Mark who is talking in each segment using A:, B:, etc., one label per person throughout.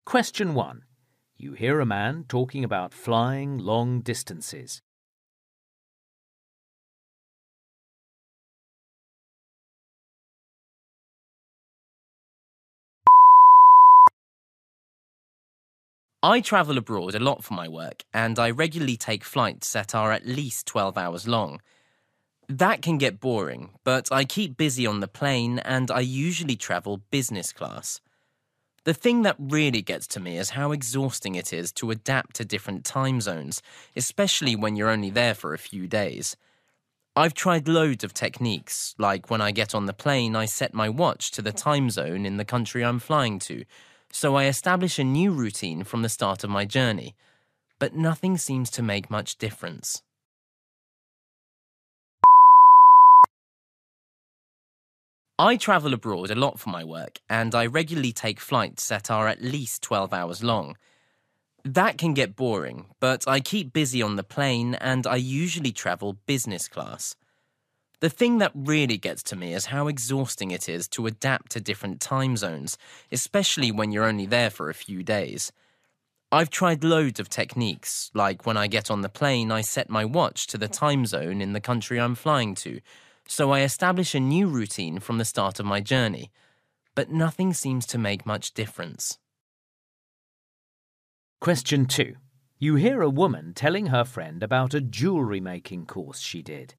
A: Question 1. You hear a man talking about flying long distances.
B: I travel abroad a lot for my work, and I regularly take flights that are at least 12 hours long. That can get boring, but I keep busy on the plane and I usually travel business class. The thing that really gets to me is how exhausting it is to adapt to different time zones, especially when you're only there for a few days. I've tried loads of techniques, like when I get on the plane, I set my watch to the time zone in the country I'm flying to, so I establish a new routine from the start of my journey. But nothing seems to make much difference. I travel abroad a lot for my work, and I regularly take flights that are at least 12 hours long. That can get boring, but I keep busy on the plane and I usually travel business class. The thing that really gets to me is how exhausting it is to adapt to different time zones, especially when you're only there for a few days. I've tried loads of techniques, like when I get on the plane, I set my watch to the time zone in the country I'm flying to, so I establish a new routine from the start of my journey. But nothing seems to make much difference.
A: Question 2. You hear a woman telling her friend about a jewellery making course she did.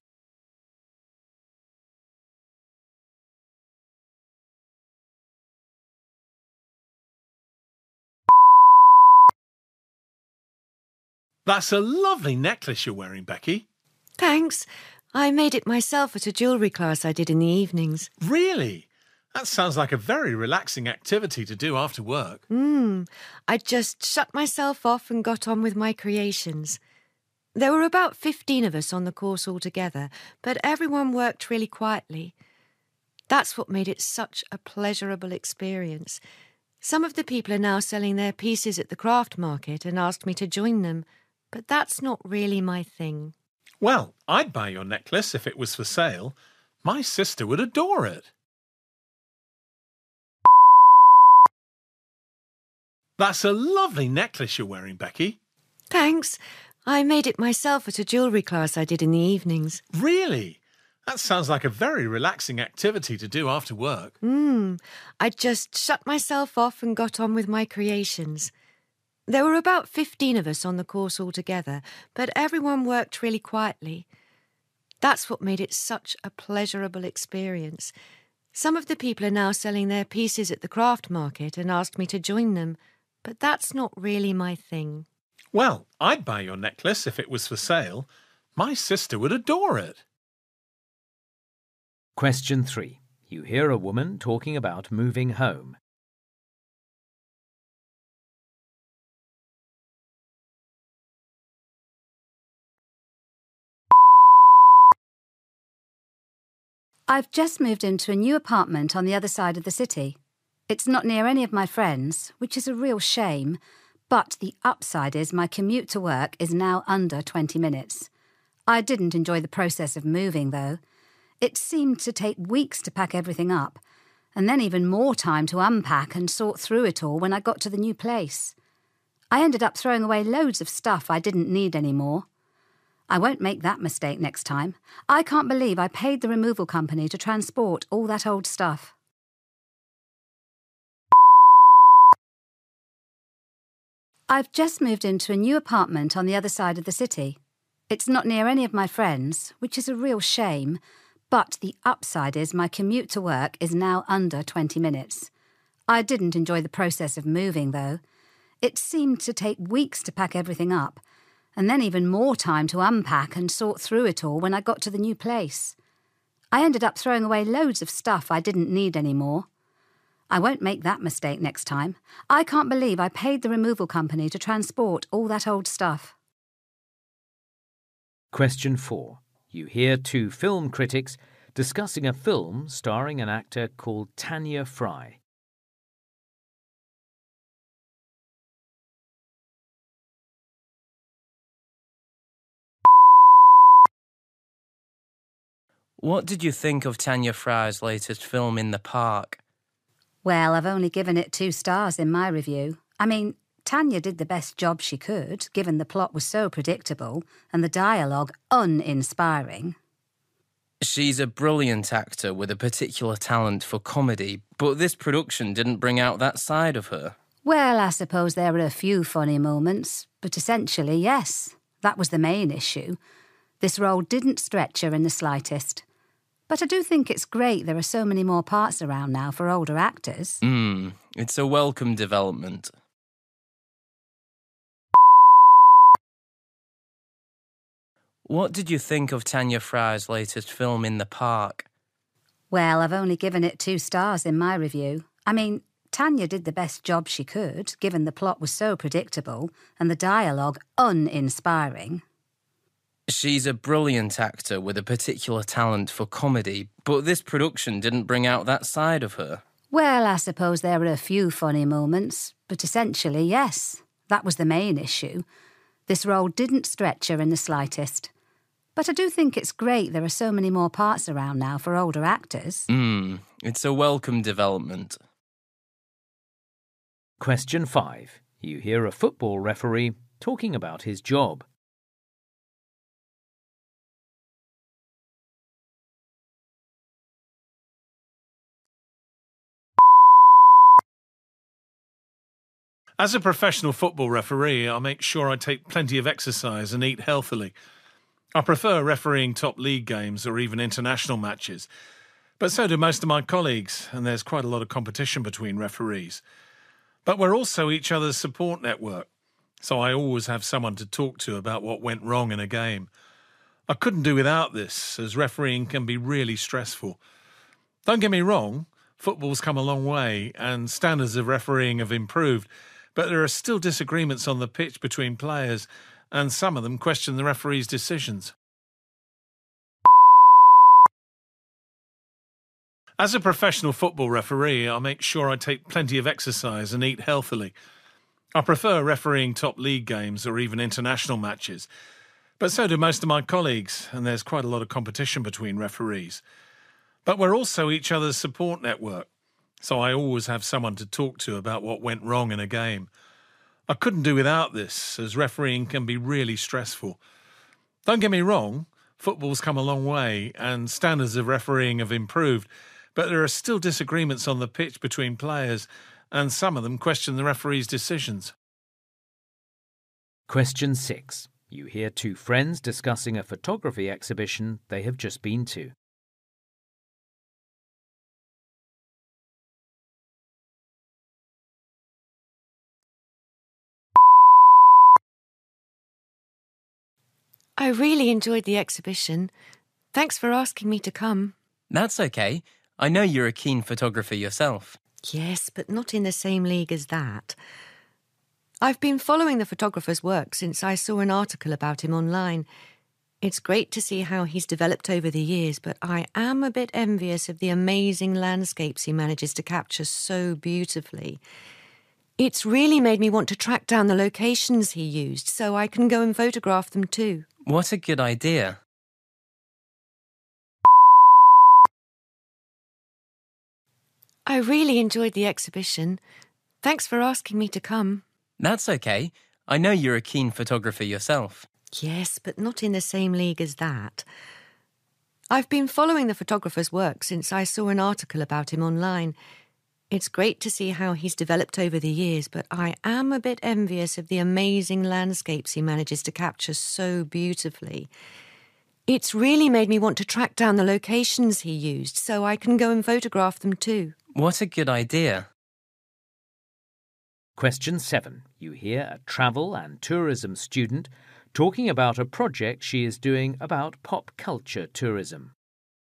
C: That's a lovely necklace you're wearing, Becky.
D: Thanks. I made it myself at a jewellery class I did in the evenings.
C: Really? That sounds like a very relaxing activity to do after work.
D: I just shut myself off and got on with my creations. There were about 15 of us on the course altogether, but everyone worked really quietly. That's what made it such a pleasurable experience. Some of the people are now selling their pieces at the craft market and asked me to join them, but that's not really my thing.
C: Well, I'd buy your necklace if it was for sale. My sister would adore it. That's a lovely necklace you're wearing, Becky.
D: Thanks. I made it myself at a jewellery class I did in the evenings.
C: Really? That sounds like a very relaxing activity to do after work.
D: I just shut myself off and got on with my creations. There were about 15 of us on the course altogether, but everyone worked really quietly. That's what made it such a pleasurable experience. Some of the people are now selling their pieces at the craft market and asked me to join them, but that's not really my thing.
C: Well, I'd buy your necklace if it was for sale. My sister would adore it.
A: Question 3. You hear a woman talking about moving home.
E: I've just moved into a new apartment on the other side of the city. It's not near any of my friends, which is a real shame, but the upside is my commute to work is now under 20 minutes. I didn't enjoy the process of moving, though. It seemed to take weeks to pack everything up, and then even more time to unpack and sort through it all when I got to the new place. I ended up throwing away loads of stuff I didn't need anymore. I won't make that mistake next time. I can't believe I paid the removal company to transport all that old stuff. I've just moved into a new apartment on the other side of the city. It's not near any of my friends, which is a real shame, but the upside is my commute to work is now under 20 minutes. I didn't enjoy the process of moving, though. It seemed to take weeks to pack everything up, and then even more time to unpack and sort through it all when I got to the new place. I ended up throwing away loads of stuff I didn't need anymore. I won't make that mistake next time. I can't believe I paid the removal company to transport all that old stuff.
A: Question 4. You hear 2 film critics discussing a film starring an actor called Tanya Fry.
B: What did you think of Tanya Fry's latest film, In the Park?
E: Well, I've only given it 2 stars in my review. I mean, Tanya did the best job she could, given the plot was so predictable and the dialogue uninspiring.
B: She's a brilliant actor with a particular talent for comedy, but this production didn't bring out that side of her.
E: Well, I suppose there were a few funny moments, but essentially, yes, that was the main issue. This role didn't stretch her in the slightest. But I do think it's great there are so many more parts around now for older actors.
B: It's a welcome development. What did you think of Tanya Fry's latest film, In the Park?
E: Well, I've only given it 2 stars in my review. I mean, Tanya did the best job she could, given the plot was so predictable and the dialogue uninspiring.
B: She's a brilliant actor with a particular talent for comedy, but this production didn't bring out that side of her.
E: Well, I suppose there were a few funny moments, but essentially, yes, that was the main issue. This role didn't stretch her in the slightest. But I do think it's great there are so many more parts around now for older actors.
B: It's a welcome development.
A: Question 5. You hear a football referee talking about his job.
C: As a professional football referee, I make sure I take plenty of exercise and eat healthily. I prefer refereeing top league games or even international matches. But so do most of my colleagues, and there's quite a lot of competition between referees. But we're also each other's support network, so I always have someone to talk to about what went wrong in a game. I couldn't do without this, as refereeing can be really stressful. Don't get me wrong, football's come a long way, and standards of refereeing have improved, but there are still disagreements on the pitch between players, and some of them question the referee's decisions. As a professional football referee, I make sure I take plenty of exercise and eat healthily. I prefer refereeing top league games or even international matches, but so do most of my colleagues, and there's quite a lot of competition between referees. But we're also each other's support network, so I always have someone to talk to about what went wrong in a game. I couldn't do without this, as refereeing can be really stressful. Don't get me wrong, football's come a long way, and standards of refereeing have improved, but there are still disagreements on the pitch between players, and some of them question the referee's decisions.
A: Question 6. You hear 2 friends discussing a photography exhibition they have just been to.
D: I really enjoyed the exhibition. Thanks for asking me to come.
B: That's okay. I know you're a keen photographer yourself.
D: Yes, but not in the same league as that. I've been following the photographer's work since I saw an article about him online. It's great to see how he's developed over the years, but I am a bit envious of the amazing landscapes he manages to capture so beautifully. It's really made me want to track down the locations he used so I can go and photograph them too.
B: What a good idea.
D: I really enjoyed the exhibition. Thanks for asking me to come.
B: That's okay. I know you're a keen photographer yourself.
D: Yes, but not in the same league as that. I've been following the photographer's work since I saw an article about him online. It's great to see how he's developed over the years, but I am a bit envious of the amazing landscapes he manages to capture so beautifully. It's really made me want to track down the locations he used so I can go and photograph them too.
B: What a good idea.
A: Question 7. You hear a travel and tourism student talking about a project she is doing about pop culture tourism.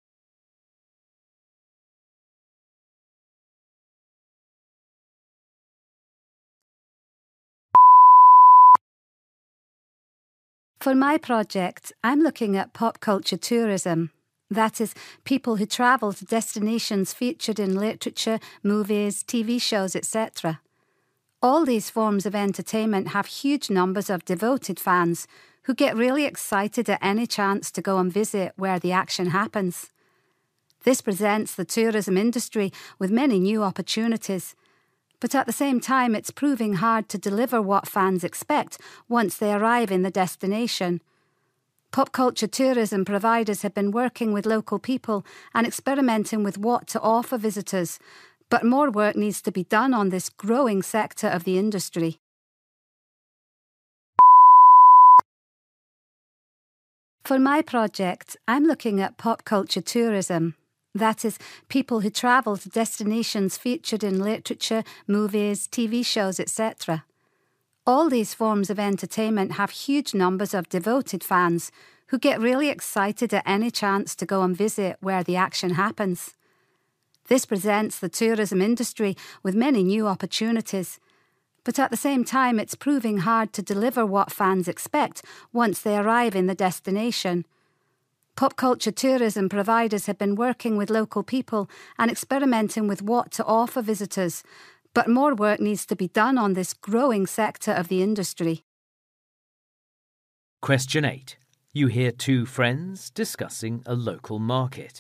E: For my project, I'm looking at pop culture tourism. That is, people who travel to destinations featured in literature, movies, TV shows, etc. All these forms of entertainment have huge numbers of devoted fans who get really excited at any chance to go and visit where the action happens. This presents the tourism industry with many new opportunities. But at the same time, it's proving hard to deliver what fans expect once they arrive in the destination. Pop culture tourism providers have been working with local people and experimenting with what to offer visitors, but more work needs to be done on this growing sector of the industry. For my project, I'm looking at pop culture tourism. That is, people who travel to destinations featured in literature, movies, TV shows, etc. All these forms of entertainment have huge numbers of devoted fans who get really excited at any chance to go and visit where the action happens. This presents the tourism industry with many new opportunities, but at the same time it's proving hard to deliver what fans expect once they arrive in the destination. Pop culture tourism providers have been working with local people and experimenting with what to offer visitors, but more work needs to be done on this growing sector of the industry.
A: Question 8. You hear two friends discussing a local market.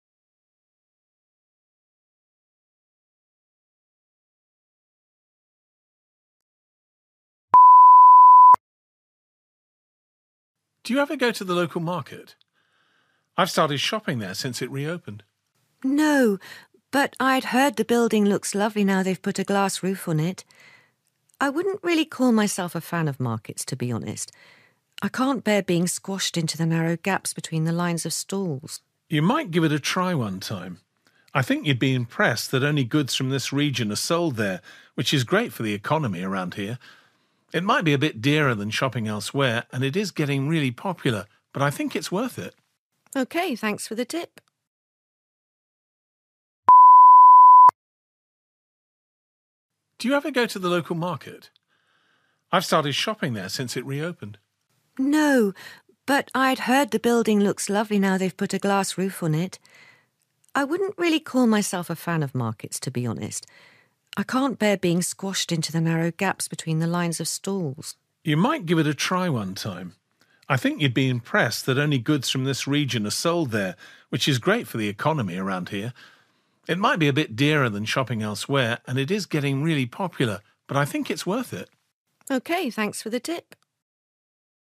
C: Do you ever go to the local market? I've started shopping there since it reopened.
D: No, but I'd heard the building looks lovely now they've put a glass roof on it. I wouldn't really call myself a fan of markets, to be honest. I can't bear being squashed into the narrow gaps between the lines of stalls.
C: You might give it a try one time. I think you'd be impressed that only goods from this region are sold there, which is great for the economy around here. It might be a bit dearer than shopping elsewhere, and it is getting really popular, but I think it's worth it.
D: OK, thanks for the tip.
C: Do you ever go to the local market? I've started shopping there since it reopened.
D: No, but I'd heard the building looks lovely now they've put a glass roof on it. I wouldn't really call myself a fan of markets, to be honest. I can't bear being squashed into the narrow gaps between the lines of stalls.
C: You might give it a try one time. I think you'd be impressed that only goods from this region are sold there, which is great for the economy around here. It might be a bit dearer than shopping elsewhere, and it is getting really popular, but I think it's worth it.
D: OK, thanks for the tip.